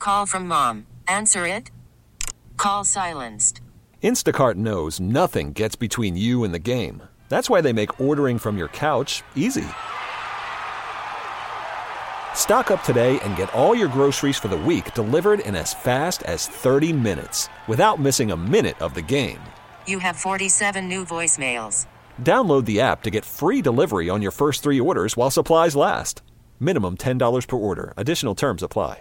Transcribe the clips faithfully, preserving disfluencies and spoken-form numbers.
Call from mom. Answer it. Call silenced. Instacart knows nothing gets between you and the game. That's why they make ordering from your couch easy. Stock up today and get all your groceries for the week delivered in as fast as thirty minutes without missing a minute of the game. You have forty-seven new voicemails. Download the app to get free delivery on your first three orders while supplies last. Minimum ten dollars per order. Additional terms apply.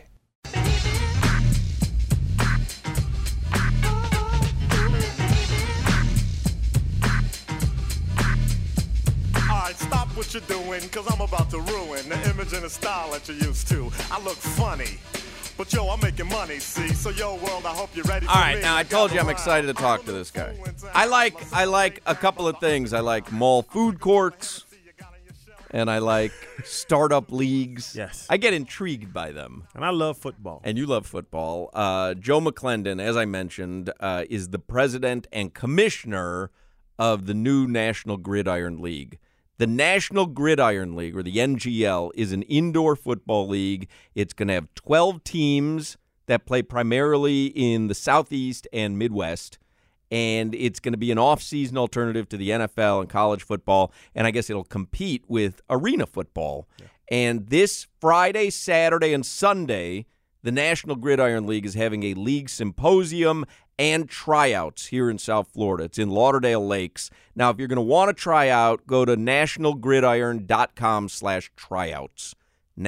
What you're doing, cause I'm about to ruin the image and the style that you're used to. I look funny, but yo, I'm making money, see? So yo, world, I hope you're ready for me. All right, now I told you I'm excited to talk to this guy. I like I like a couple of things. I like mall food courts, and I like startup leagues. Yes. I get intrigued by them. And I love football. And you love football. Uh, Joe McClendon, as I mentioned, uh, is the president and commissioner of the new National Gridiron League. The National Gridiron League, or the N G L, is an indoor football league. It's going to have twelve teams that play primarily in the Southeast and Midwest, and it's going to be an off-season alternative to the N F L and college football, and I guess it'll compete with arena football. Yeah. And this Friday, Saturday, and Sunday, the National Gridiron League is having a league symposium and tryouts here in South Florida. It's in Lauderdale Lakes. Now, if you're going to want to try out, go to nationalgridiron.com slash tryouts.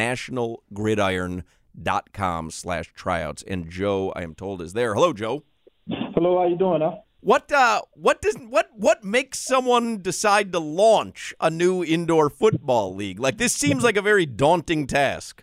nationalgridiron.com slash tryouts. And Joe, I am told, is there. Hello, Joe. Hello, how you doing, huh? What uh what does what what makes someone decide to launch a new indoor football league? Like, this seems like a very daunting task.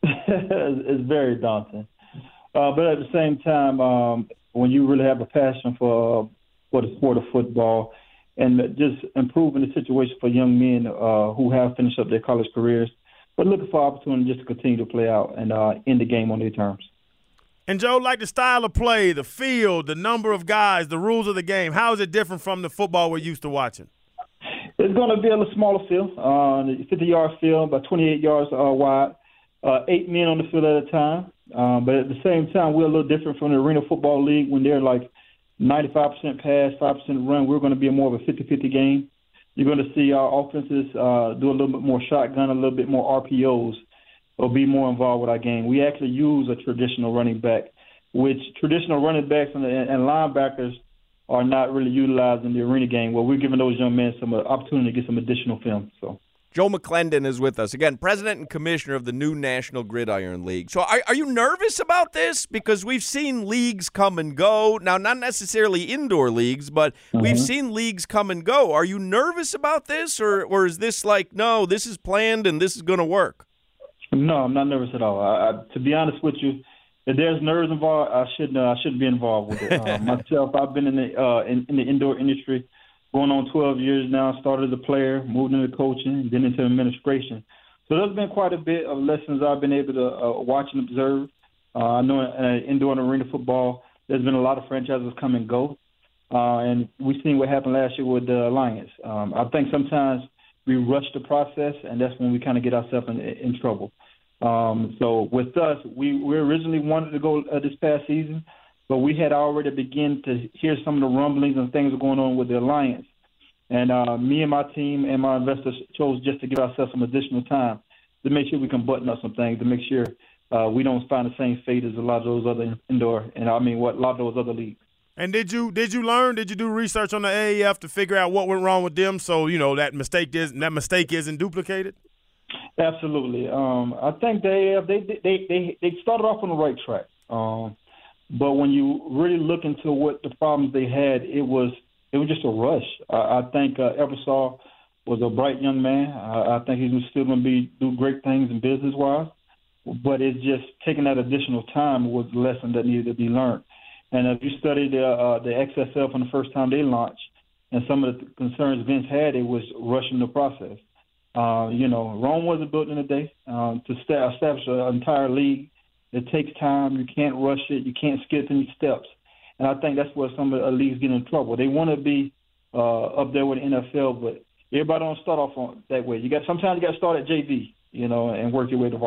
It's very daunting. Uh, but at the same time, um, when you really have a passion for uh, for the sport of football and just improving the situation for young men uh, who have finished up their college careers, but looking for opportunity just to continue to play out and uh, end the game on their terms. And, Joe, like the style of play, the field, the number of guys, the rules of the game, how is it different from the football we're used to watching? It's going to be a little smaller field, uh, fifty-yard field, about twenty-eight yards uh, wide, uh, eight men on the field at a time. Um, but at the same time, we're a little different from the Arena Football League when they're like ninety-five percent pass, five percent run. We're going to be a more of a fifty-fifty game. You're going to see our offenses uh, do a little bit more shotgun, a little bit more R P Os, or be more involved with our game. We actually use a traditional running back, which traditional running backs and, and linebackers are not really utilized in the arena game. Well, we're giving those young men some uh, opportunity to get some additional film. So. Joe McClendon is with us. Again, president and commissioner of the new National Gridiron League. So are, are you nervous about this? Because we've seen leagues come and go. Now, not necessarily indoor leagues, but mm-hmm. we've seen leagues come and go. Are you nervous about this, or, or is this like, no, this is planned and this is going to work? No, I'm not nervous at all. I, I, to be honest with you, if there's nerves involved, I shouldn't. Uh, I shouldn't be involved with it. Uh, myself, I've been in the uh, in, in the indoor industry going on twelve years now. Started as a player, moved into coaching, then into administration. So there's been quite a bit of lessons I've been able to uh, watch and observe. Uh, I know in uh, indoor and arena football, there's been a lot of franchises come and go, uh, and we've seen what happened last year with the Alliance. Um, I think sometimes we rush the process, and that's when we kind of get ourselves in, in trouble. Um, so with us, we, we originally wanted to go uh, this past season, but we had already begun to hear some of the rumblings and things going on with the Alliance. And uh, me and my team and my investors chose just to give ourselves some additional time to make sure we can button up some things, to make sure uh, we don't find the same fate as a lot of those other indoor, and I mean what a lot of those other leagues. And did you did you learn? Did you do research on the A A F to figure out what went wrong with them, so you know that mistake is that mistake isn't duplicated? Absolutely. Um, I think they they they they they started off on the right track. Um, but when you really look into what the problems they had, it was it was just a rush. I, I think uh, Eversol was a bright young man. I, I think he was still going to be do great things in business wise. But it's just taking that additional time was the lesson that needed to be learned. And if you study the uh, the X S L from the first time they launched, and some of the concerns Vince had, it was rushing the process. Uh, you know, Rome wasn't built in a day. Um, to st- establish an entire league, it takes time. You can't rush it. You can't skip any steps. And I think that's where some of the leagues get in trouble. They want to be uh, up there with the N F L, but everybody don't start off on that way. You got sometimes you got to start at J V, you know, and work your way to varsity.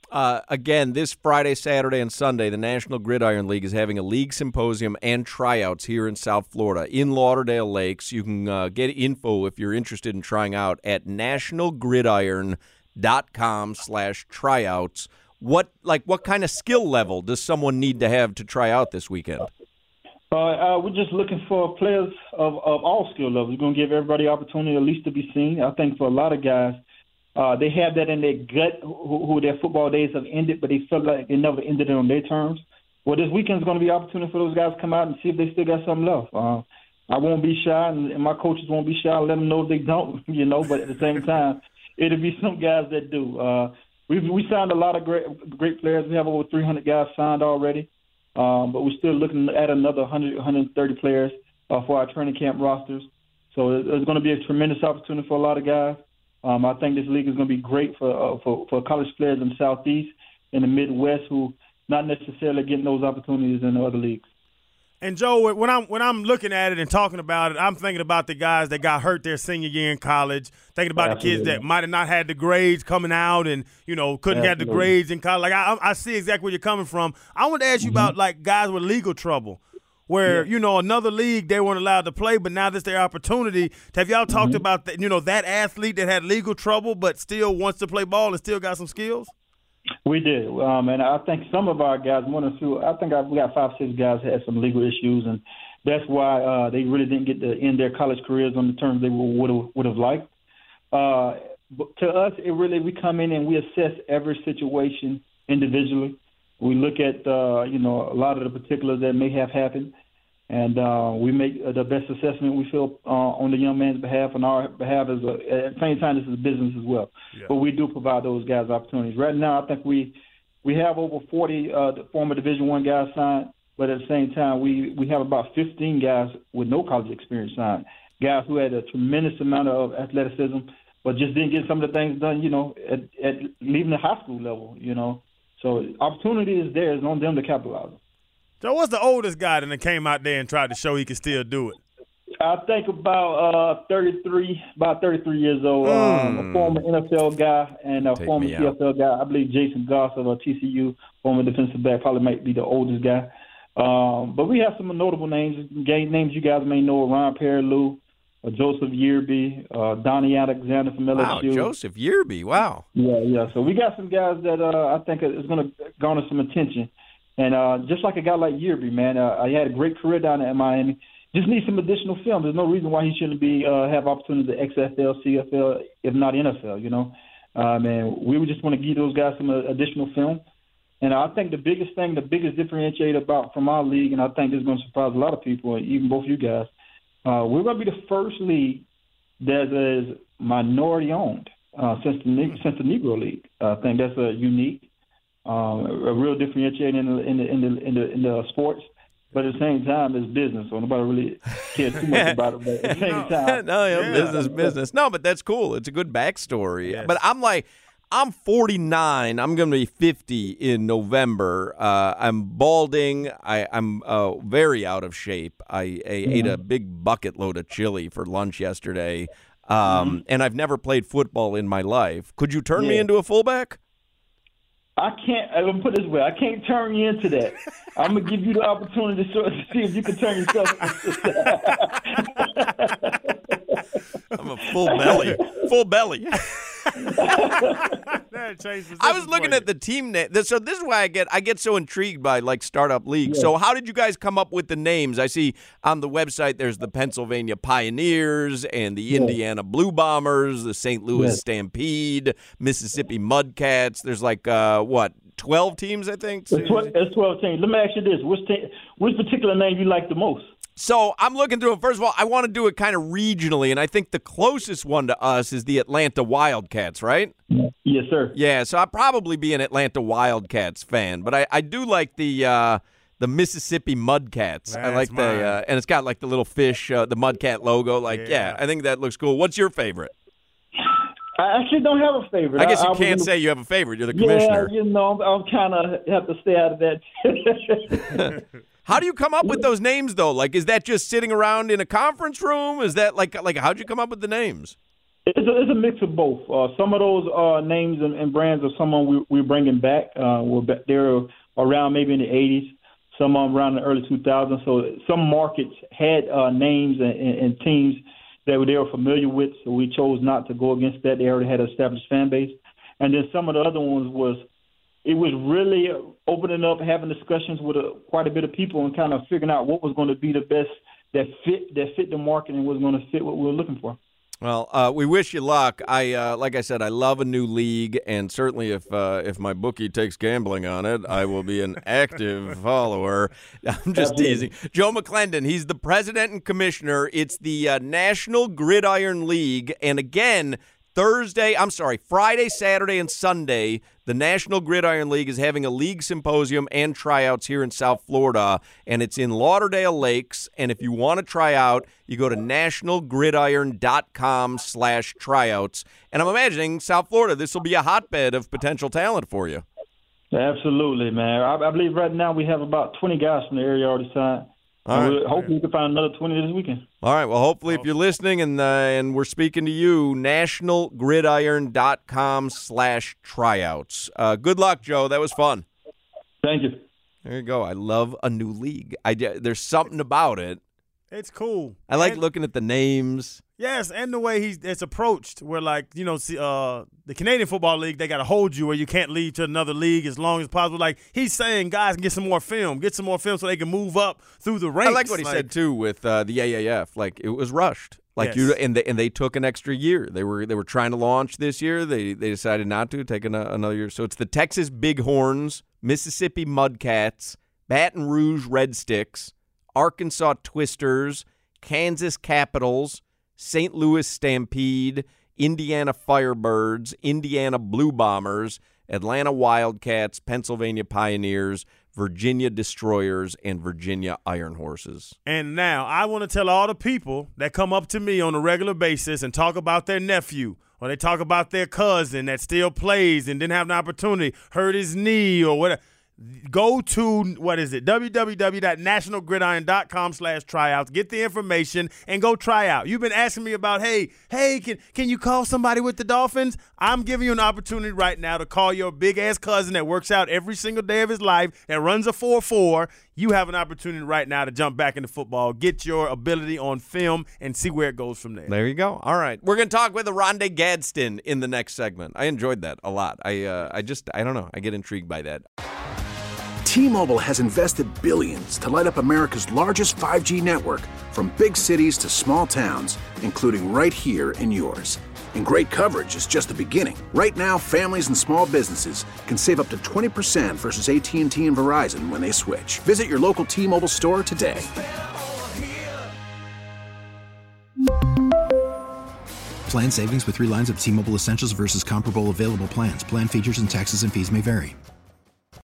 Uh, again, this Friday, Saturday, and Sunday, the National Gridiron League is having a league symposium and tryouts here in South Florida in Lauderdale Lakes. You can uh, get info if you're interested in trying out at national gridiron dot com slash tryouts. What like what kind of skill level does someone need to have to try out this weekend? Uh, uh, we're just looking for players of, of all skill levels. We're going to give everybody opportunity at least to be seen. I think for a lot of guys, uh, they have that in their gut who, who their football days have ended, but they feel like they never ended it on their terms. Well, this weekend is going to be an opportunity for those guys to come out and see if they still got something left. Uh, I won't be shy, and, and my coaches won't be shy. I'll let them know if they don't, you know, but at the same time, it'll be some guys that do. Uh, we we signed a lot of great great players. We have over three hundred guys signed already. Um, but we're still looking at another one hundred, one hundred thirty players uh, for our training camp rosters. So it's going to be a tremendous opportunity for a lot of guys. Um, I think this league is going to be great for, uh, for for college players in the Southeast and the Midwest who not necessarily getting those opportunities in the other leagues. And, Joe, when I'm when I'm looking at it and talking about it, I'm thinking about the guys that got hurt their senior year in college, thinking about Absolutely. the kids that might have not had the grades coming out and, you know, couldn't Absolutely. get the grades in college. Like, I, I see exactly where you're coming from. I want to ask you mm-hmm. about, like, guys with legal trouble where, yeah. you know, another league they weren't allowed to play, but now this is their opportunity. Have y'all talked mm-hmm. about, that, you know, that athlete that had legal trouble but still wants to play ball and still got some skills? We did, um, and I think some of our guys, more than two, I think I, we got five, six guys that had some legal issues, and that's why uh, they really didn't get to end their college careers on the terms they would have would have liked. Uh, but to us, it really we come in and we assess every situation individually. We look at uh, you know a lot of the particulars that may have happened, and uh, we make the best assessment we feel uh, on the young man's behalf and our behalf. As a, at the same time, this is a business as well. Yeah. But we do provide those guys opportunities. Right now, I think we we have over forty uh, former Division One guys signed, but at the same time, we, we have about fifteen guys with no college experience signed, guys who had a tremendous amount of athleticism, but just didn't get some of the things done, you know, at, at leaving the high school level, you know. So opportunity is there. It's on them to capitalize. So what's the oldest guy that came out there and tried to show he could still do it? I think about uh, thirty-three, about thirty-three years old, mm. um, a former N F L guy and a Take former C F L guy. I believe Jason Goss of uh, T C U, former defensive back, probably might be the oldest guy. Um, but we have some notable names, names you guys may know: Ryan Perilou, uh, Joseph Yearby, uh, Donnie Alexander from L S U. Wow, Joseph Yearby, wow. Yeah, yeah. So we got some guys that uh, I think is going to garner some attention. And uh, just like a guy like Yearby, man, uh, he had a great career down at Miami. Just need some additional film. There's no reason why he shouldn't be uh, have opportunities at X F L, C F L, if not N F L, you know. Um, and we would just want to give those guys some uh, additional film. And I think the biggest thing, the biggest differentiator about from our league, and I think this is going to surprise a lot of people, even both you guys, uh, we're going to be the first league that is minority-owned uh, since, the, since the Negro League. I think that's a unique. Um, a real differentiator in the in the in the in the, in the sports, but at the same time, it's business, so nobody really cares too much about it. But at the same time, no, yeah, yeah. business, business. No, but that's cool. It's a good backstory. Yes. But I'm like, I'm forty-nine. I'm going to be fifty in November. Uh, I'm balding. I, I'm uh, very out of shape. I, I mm-hmm. ate a big bucket load of chili for lunch yesterday, um, mm-hmm. and I've never played football in my life. Could you turn yeah. me into a fullback? I can't. I'm gonna put it this way. I can't turn you into that. I'm gonna give you the opportunity to, to see if you can turn yourself into that. I'm a full belly. Full belly. I was looking at the team name. So this is why I get I get so intrigued by like startup leagues. Yeah. So how did you guys come up with the names? I see on the website there's the Pennsylvania Pioneers and the yeah. Indiana Blue Bombers, the Saint Louis yeah. Stampede, Mississippi Mudcats. There's like uh, what twelve teams, I think. It's twelve, it's twelve teams. Let me ask you this: which te- which particular name you like the most? So I'm looking through it. First of all, I want to do it kind of regionally, and I think the closest one to us is the Atlanta Wildcats, right? Yes, sir. Yeah, so I'd probably be an Atlanta Wildcats fan, but I, I do like the uh, the Mississippi Mudcats. That's I like mine. the uh, and it's got like the little fish, uh, the Mudcat logo. Like, yeah. yeah, I think that looks cool. What's your favorite? I actually don't have a favorite. I guess you I, I can't was, say you have a favorite. You're the commissioner. Yeah, you know, I'm, I'm kind of have to stay out of that. How do you come up with those names, though? Like, is that just sitting around in a conference room? Is that like, like how'd you come up with the names? It's a, it's a mix of both. Uh, some of those uh, names and, and brands are someone we, we're bringing back. Uh, we're back, they're around maybe in the eighties, some of them around the early two thousands. So some markets had uh, names and, and, and teams that they were familiar with, so we chose not to go against that. They already had an established fan base. And then some of the other ones was it was really opening up, having discussions with a, quite a bit of people and kind of figuring out what was going to be the best that fit that fit the market and was going to fit what we were looking for. Well, uh, we wish you luck. I, uh, like I said, I love a new league, and certainly if uh, if my bookie takes gambling on it, I will be an active follower. I'm just teasing. Joe McClendon, he's the president and commissioner. It's the uh, National Gridiron League, and again, Thursday, I'm sorry, Friday, Saturday, and Sunday, the National Gridiron League is having a league symposium and tryouts here in South Florida, and it's in Lauderdale Lakes. And if you want to try out, you go to national gridiron dot com slash tryouts. And I'm imagining South Florida, this will be a hotbed of potential talent for you. Absolutely, man. I, I believe right now we have about twenty guys from the area already signed. All right. Hopefully we can find another twenty this weekend. All right. Well, hopefully if you're listening and uh, and we're speaking to you, national gridiron dot com slash tryouts. Uh, good luck, Joe. That was fun. Thank you. There you go. I love a new league. I, there's something about it. It's cool. I like and, looking at the names. Yes, and the way he's it's approached, where like you know, see, uh, the Canadian Football League, they got to hold you where you can't leave to another league as long as possible. Like he's saying, guys can get some more film, get some more film, so they can move up through the ranks. I like what he like, said too with uh, the A A F. Like it was rushed. Like yes. you and they and they took an extra year. They were they were trying to launch this year. They they decided not to take an, another year. So it's the Texas Bighorns, Mississippi Mudcats, Baton Rouge Red Sticks, Arkansas Twisters, Kansas Capitals, Saint Louis Stampede, Indiana Firebirds, Indiana Blue Bombers, Atlanta Wildcats, Pennsylvania Pioneers, Virginia Destroyers, and Virginia Iron Horses. And now I want to tell all the people that come up to me on a regular basis and talk about their nephew, or they talk about their cousin that still plays and didn't have an opportunity, hurt his knee or whatever. Go to, what is it, w w w dot national gridiron dot com slash tryouts. Get the information and go try out. You've been asking me about, hey, hey, can can you call somebody with the Dolphins? I'm giving you an opportunity right now to call your big-ass cousin that works out every single day of his life, that runs a four four. You have an opportunity right now to jump back into football, get your ability on film, and see where it goes from there. There you go. All right. We're going to talk with Oronde Gadsden in the next segment. I enjoyed that a lot. I uh, I just, I don't know. I get intrigued by that. T-Mobile has invested billions to light up America's largest five G network, from big cities to small towns, including right here in yours. And great coverage is just the beginning. Right now, families and small businesses can save up to twenty percent versus A T and T and Verizon when they switch. Visit your local T-Mobile store today. Plan savings with three lines of T-Mobile Essentials versus comparable available plans. Plan features and taxes and fees may vary.